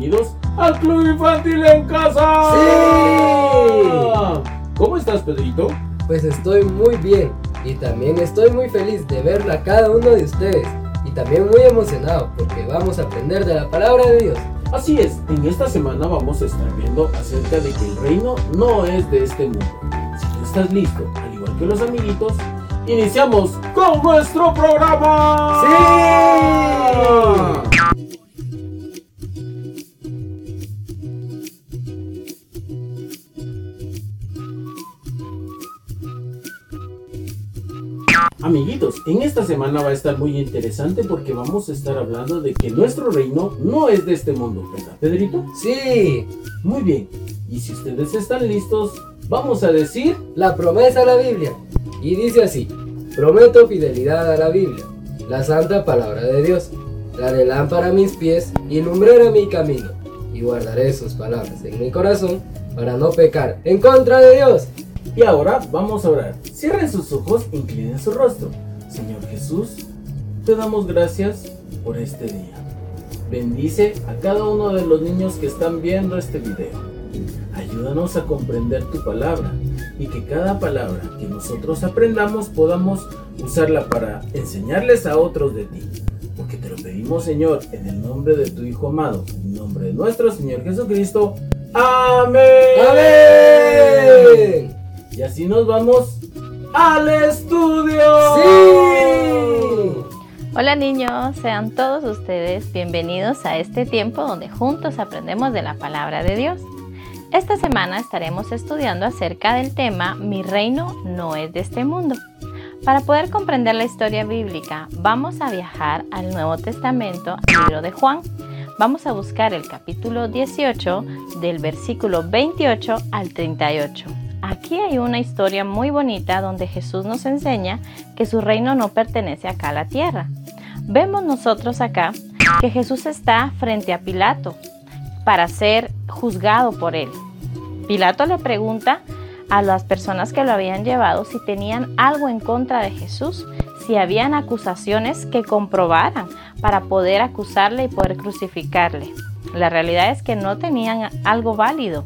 bienvenidos al Club Infantil en Casa. ¡Sí! ¿Cómo estás, Pedrito? Pues estoy muy bien y también estoy muy feliz de ver a cada uno de ustedes y también muy emocionado porque vamos a aprender de la palabra de Dios. Así es, en esta semana vamos a estar viendo acerca de que el reino no es de este mundo. Si tú estás listo, al igual que los amiguitos, iniciamos con nuestro programa. ¡Sí! Amiguitos, en esta semana va a estar muy interesante porque vamos a estar hablando de que nuestro reino no es de este mundo, ¿verdad, Pedrito? ¡Sí! Muy bien, y si ustedes están listos, vamos a decir La promesa a la Biblia. Y dice así: prometo fidelidad a la Biblia, la santa palabra de Dios, la de lámpara a mis pies y lumbrera mi camino, y guardaré sus palabras en mi corazón para no pecar en contra de Dios. Y ahora vamos a orar. Cierren sus ojos, inclinen su rostro. Señor Jesús, te damos gracias por este día. Bendice a cada uno de los niños que están viendo este video. Ayúdanos a comprender tu palabra y que cada palabra que nosotros aprendamos podamos usarla para enseñarles a otros de ti. Porque te lo pedimos, Señor, en el nombre de tu Hijo amado, en el nombre de nuestro Señor Jesucristo. ¡Amén! ¡Amén! Y así nos vamos al estudio. ¡Sí! Hola niños, sean todos ustedes bienvenidos a este tiempo donde juntos aprendemos de la palabra de Dios. Esta semana estaremos estudiando acerca del tema Mi reino no es de este mundo. Para poder comprender la historia bíblica, vamos a viajar al Nuevo Testamento, al libro de Juan. Vamos a buscar el capítulo 18 del versículo 28 al 38. Aquí hay una historia muy bonita donde Jesús nos enseña que su reino no pertenece acá a la tierra. Vemos nosotros acá que Jesús está frente a Pilato para ser juzgado por él. Pilato le pregunta a las personas que lo habían llevado si tenían algo en contra de Jesús, si habían acusaciones que comprobaran para poder acusarle y poder crucificarle. La realidad es que no tenían algo válido.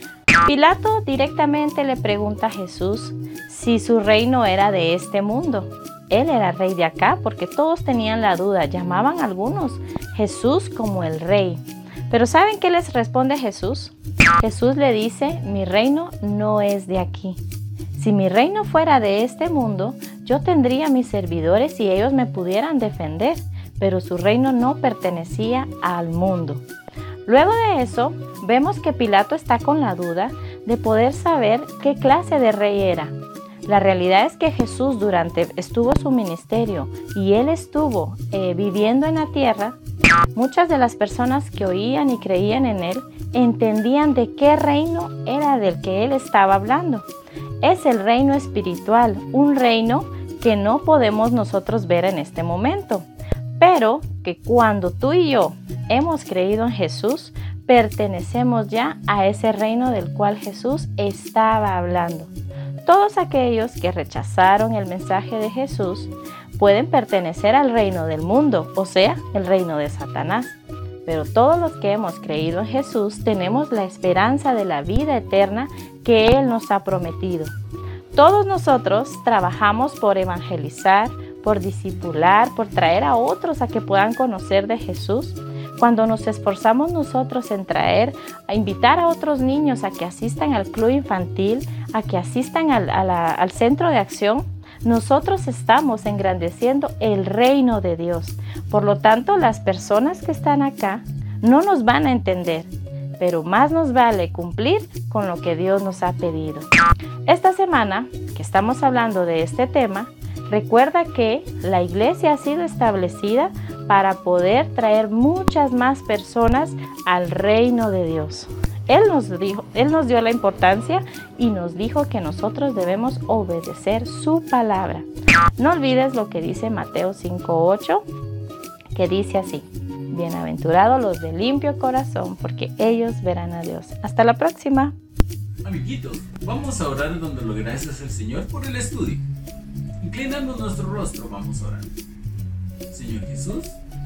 Pilato directamente le pregunta a Jesús si su reino era de este mundo. Él era rey de acá porque todos tenían la duda, llamaban a algunos Jesús como el rey. Pero ¿saben qué les responde Jesús? Jesús le dice: mi reino no es de aquí. Si mi reino fuera de este mundo, yo tendría mis servidores y ellos me pudieran defender, pero su reino no pertenecía al mundo. Luego de eso, vemos que Pilato está con la duda de poder saber qué clase de rey era. La realidad es que Jesús estuvo su ministerio y él estuvo viviendo en la tierra. Muchas de las personas que oían y creían en él entendían de qué reino era del que él estaba hablando. Es el reino espiritual, un reino que no podemos nosotros ver en este momento, pero que cuando tú y yo hemos creído en Jesús, pertenecemos ya a ese reino del cual Jesús estaba hablando. Todos aquellos que rechazaron el mensaje de Jesús pueden pertenecer al reino del mundo, o sea, el reino de Satanás. Pero todos los que hemos creído en Jesús tenemos la esperanza de la vida eterna que Él nos ha prometido. Todos nosotros trabajamos por evangelizar, por discipular, por traer a otros a que puedan conocer de Jesús. Cuando nos esforzamos nosotros en a invitar a otros niños a que asistan al club infantil, a que asistan al centro de acción, nosotros estamos engrandeciendo el reino de Dios. Por lo tanto, las personas que están acá no nos van a entender, pero más nos vale cumplir con lo que Dios nos ha pedido. Esta semana que estamos hablando de este tema, recuerda que la iglesia ha sido establecida para poder traer muchas más personas al reino de Dios. Él nos dio la importancia y nos dijo que nosotros debemos obedecer su palabra. No olvides lo que dice Mateo 5:8, que dice así: bienaventurados los de limpio corazón, porque ellos verán a Dios. Hasta la próxima. Amiguitos, vamos a orar dando gracias al Señor por el estudio. Inclinando nuestro rostro, vamos a orar. Señor Jesús,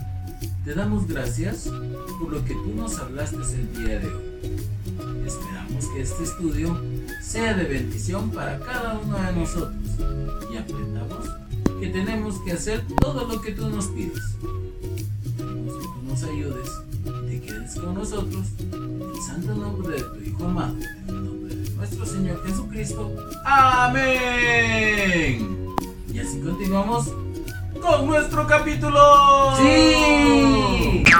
te damos gracias por lo que tú nos hablaste el día de hoy. Esperamos que este estudio sea de bendición para cada uno de nosotros y aprendamos que tenemos que hacer todo lo que tú nos pides. Pedimos que tú nos ayudes y te quedes con nosotros en el santo nombre de tu Hijo amado, en el nombre de nuestro Señor Jesucristo. ¡Amén! Y así continuamos con nuestro capítulo. ¡Sí!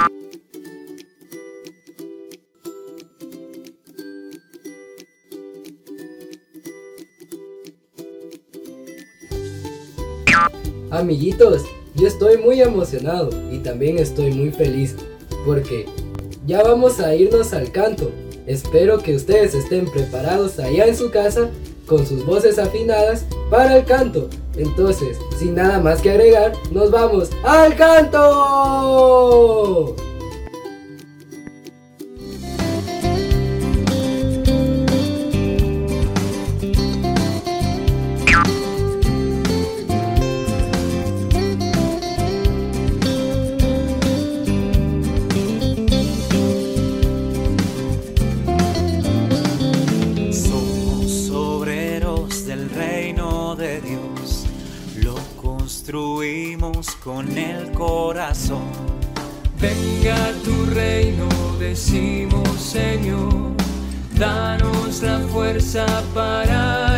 Amiguitos, yo estoy muy emocionado y también estoy muy feliz porque ya vamos a irnos al canto. Espero que ustedes estén preparados allá en su casa con sus voces afinadas para el canto. Entonces, sin nada más que agregar, nos vamos al canto. Construimos con el corazón. Venga tu reino, decimos Señor, danos la fuerza para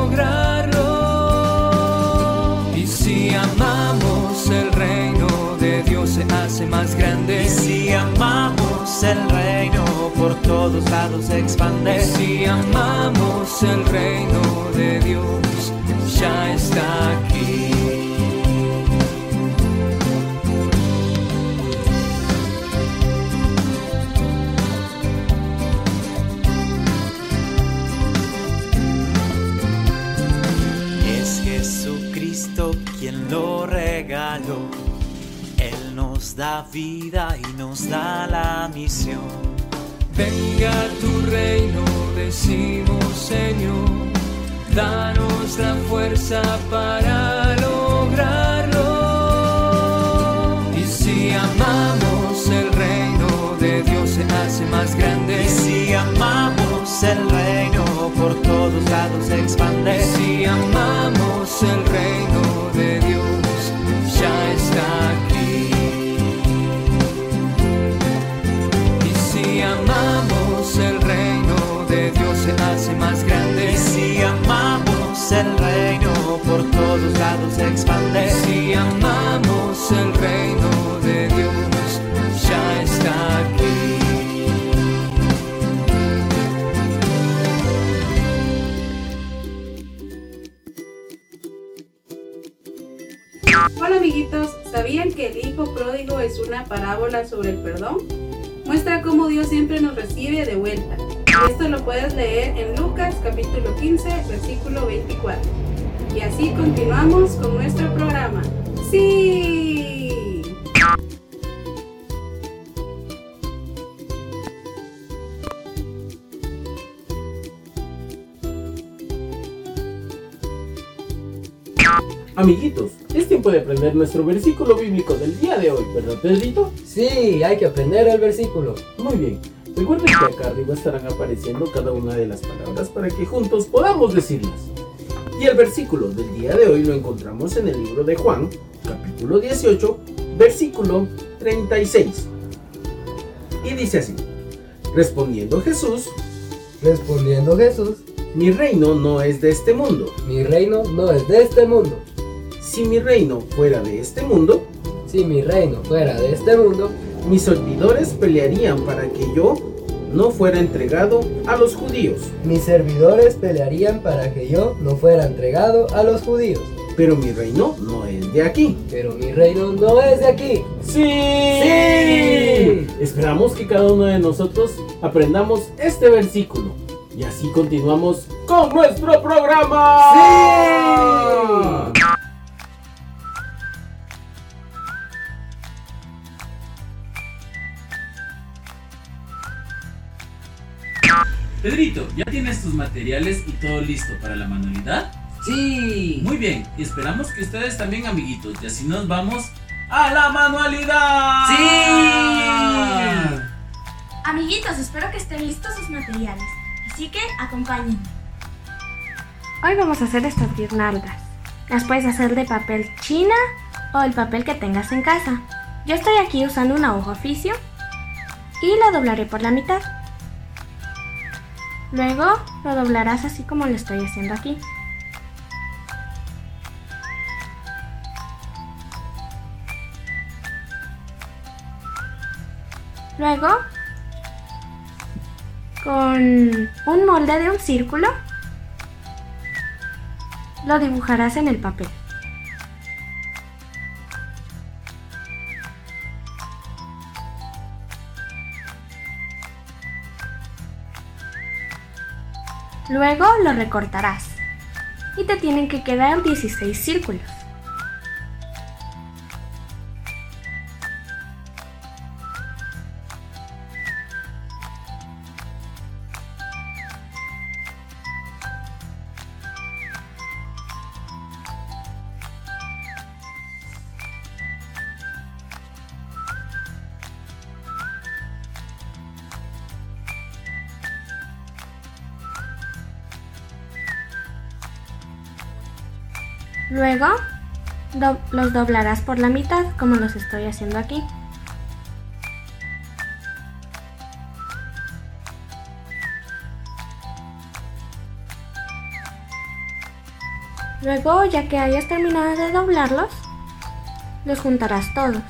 lograrlo. Y si amamos el reino de Dios se hace más grande. Y si amamos el reino por todos lados se expande. Y si amamos el reino de Dios ya está aquí. Jesucristo quien lo regaló, Él nos da vida y nos da la misión. Venga tu reino, decimos Señor, danos la fuerza para lograrlo. Y si amamos el reino de Dios se hace más grande. Y si amamos el reino por todos lados se expande. Y si amamos el reino de Dios ya está aquí. Y si amamos el reino de Dios se hace más grande. Y si amamos el reino por todos lados se expande. Y si amamos el reino de Dios ya está aquí. Hola amiguitos, ¿sabían que el hijo pródigo es una parábola sobre el perdón? Muestra cómo Dios siempre nos recibe de vuelta. Esto lo puedes leer en Lucas capítulo 15, versículo 24. Y así continuamos con nuestro programa. ¡Sí! Amiguitos, es tiempo de aprender nuestro versículo bíblico del día de hoy, ¿verdad, Pedrito? Sí, hay que aprender el versículo. Muy bien. Recuerden que acá arriba estarán apareciendo cada una de las palabras para que juntos podamos decirlas. Y el versículo del día de hoy lo encontramos en el libro de Juan, capítulo 18, versículo 36. Y dice así: Respondiendo Jesús, mi reino no es de este mundo. mi reino no es de este mundo. Si mi reino fuera de este mundo, Si mi reino fuera de este mundo, mis servidores pelearían para que yo no fuera entregado a los judíos. mis servidores pelearían para que yo no fuera entregado a los judíos. Pero mi reino no es de aquí. Pero mi reino no es de aquí. ¡Sí! ¡Sí! Esperamos que cada uno de nosotros aprendamos este versículo. Y así continuamos con nuestro programa. ¡Sí! Pedrito, ¿ya tienes tus materiales y todo listo para la manualidad? ¡Sí! Muy bien, y esperamos que ustedes también, amiguitos, y así nos vamos ¡A la manualidad! ¡Sí! Amiguitos, espero que estén listos sus materiales, así que acompáñenme. Hoy vamos a hacer estas guirnaldas. Las puedes hacer de papel china o el papel que tengas en casa. Yo estoy aquí usando una hoja oficio y la doblaré por la mitad. Luego lo doblarás así como lo estoy haciendo aquí. Luego, con un molde de un círculo, lo dibujarás en el papel. Luego lo recortarás y te tienen que quedar 16 círculos. Luego los doblarás por la mitad, como los estoy haciendo aquí. Luego, ya que hayas terminado de doblarlos, los juntarás todos.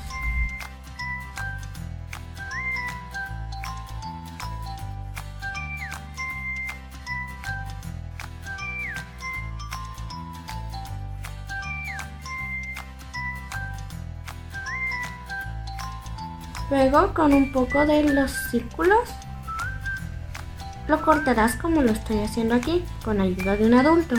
Luego, con un poco de los círculos, lo cortarás como lo estoy haciendo aquí, con ayuda de un adulto.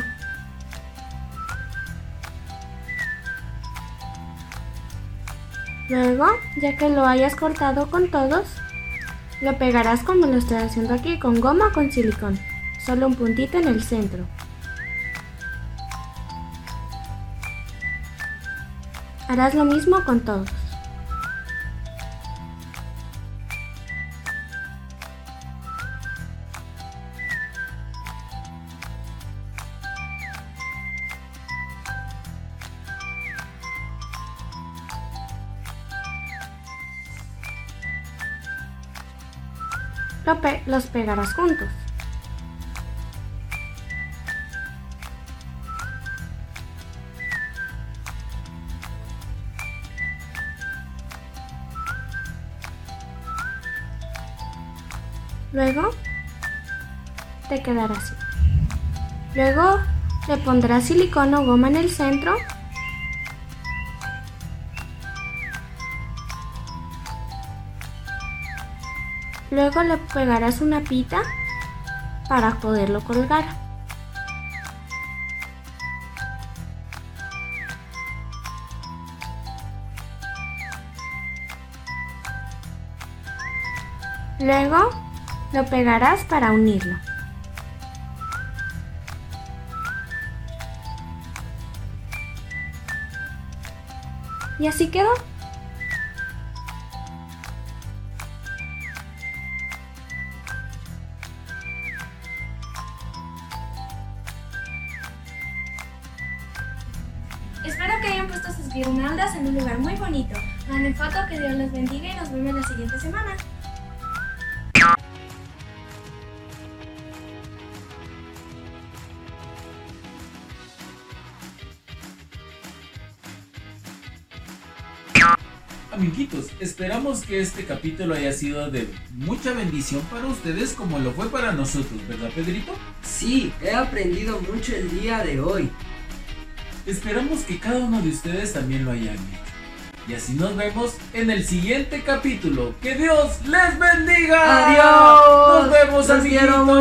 Luego, ya que lo hayas cortado con todos, lo pegarás como lo estoy haciendo aquí, con goma o con silicón, solo un puntito en el centro. Harás lo mismo con todos. Los pegarás juntos. Luego te quedará así. Luego le pondrás silicón o goma en el centro . Luego le pegarás una pita para poderlo colgar. Luego lo pegarás para unirlo. Y así quedó. Espero que hayan puesto sus guirnaldas en un lugar muy bonito. Manden foto, que Dios los bendiga y nos vemos la siguiente semana. Amiguitos, esperamos que este capítulo haya sido de mucha bendición para ustedes como lo fue para nosotros, ¿verdad, Pedrito? Sí, he aprendido mucho el día de hoy. Esperamos que cada uno de ustedes también lo hayan hecho. Y así nos vemos en el siguiente capítulo. ¡Que Dios les bendiga! ¡Adiós! ¡Nos vemos, ¡Los quiero amiguitos!